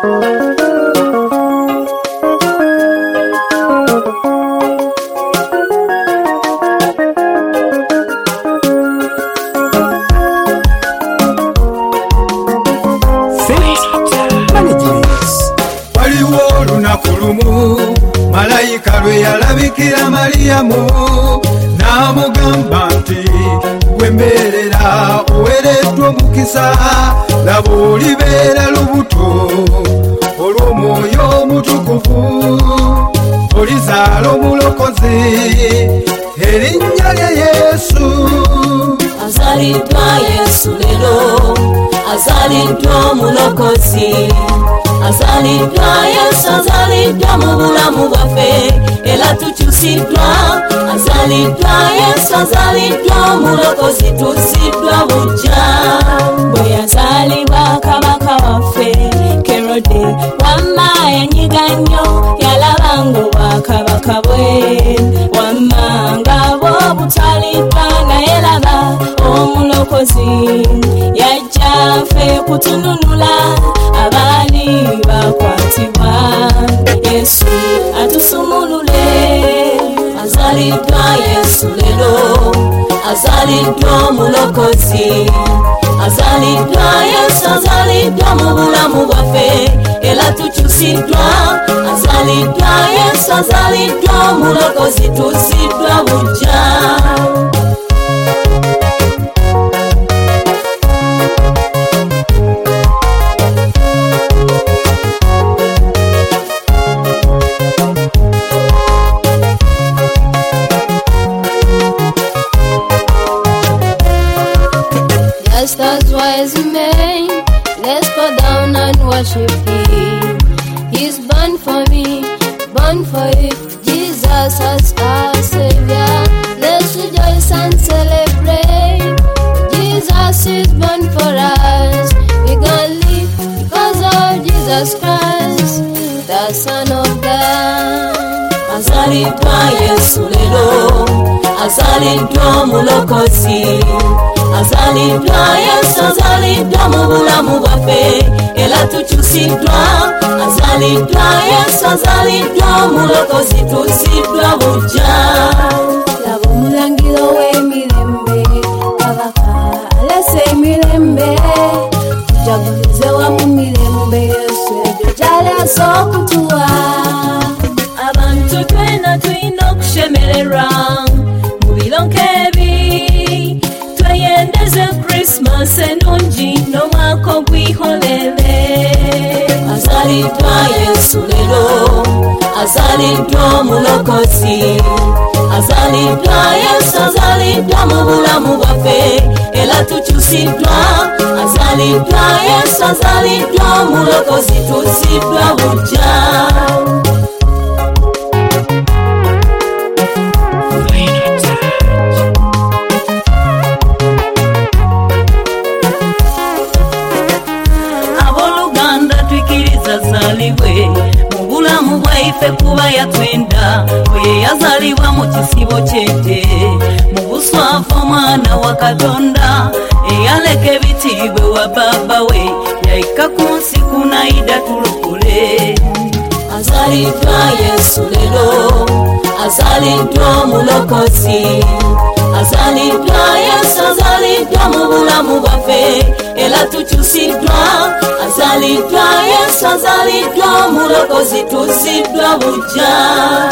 Malayika lwe yalabikira Mariyamu n'amugamba nti gwe mbeerera oweereddwa omukisa laba olibeera lubuto olw'Omwoyo Omutukuvu olizaala omulokozi erinnya lya Yesu. Azaliddwa Yesu lero, azaliddwa omulokozi, azaliddwa Yesu, azaliddwa mu bulamu bwaffe era tukyusiddwa. Azaliddwa Yesu, azaliddwa omulokozi, tuziddwa buggya. Bwe yazaalibwa kabaka waffe Kerode, wamma yanyiga nnyo, yalabanga obwakabaka bwe, wamma nga bw'obutwaliddwa naye laba omulokozi yajja ffe kutununula abaali bakwatibwa. Yesu atusumulule. Azaliddwa Yesu lero, azaliddwa omulokozi, azaliddwa Yesu, azaliddwa mu bulamu bwaffe era tukyusiddwa. Azaliddwa Yesu, azaliddwa omulokozi, tuziddwa buggya. Just as wise men, let's go down and worship Him. He's born for me, born for you. Jesus as our Savior. Let's rejoice and celebrate. Jesus is born for us. We're gonna live because of Jesus Christ, the Son of God. Azaliddwa Yesu lero, azaliddwa omulokozi, azaliddwa Yesu, azaliddwa mu bulamu bwaffe era tukyusiddwa. Azaliddwa Yesu, azaliddwa omulokozi, tuziddwa buggya. Laba omulangiro w'emirembe, kabaka alese emirembe, tujagulize wamu mirembe. Yesu ebyo gy'aleese okutuwa. Abantu twena tulina okushemererwa mu biro nk'ebi, tweyendeze Christmas ennungi n'omwaka ogwiholere. Azaliddwa Yesu lero, azaliddwa omulokozi, azaliddwa Yesu, azaliddwa mu bulamu bwaffe era tukyusiddwa. Azaliddwa Yesu, azaliddwa omulokozi, tuziddwa buggya. Azalibwe mu bulamu bwaife kuba yatwenda, bwe yazalibwa mu kisibo ky'ente, mu buswavu omwana wa Katonda eyaleka ebitiibwe wa baba we, yayika ku nsi kunaida tulokole. Azaliddwa Yesu lero, azaliddwa omulokozi, azaliddwa Yesu, azaliddwa mu bulamu bwaffe era tukyusiddwa. Azaliddwa Yesu, azaliddwa omulokozi, tuziddwa buggya.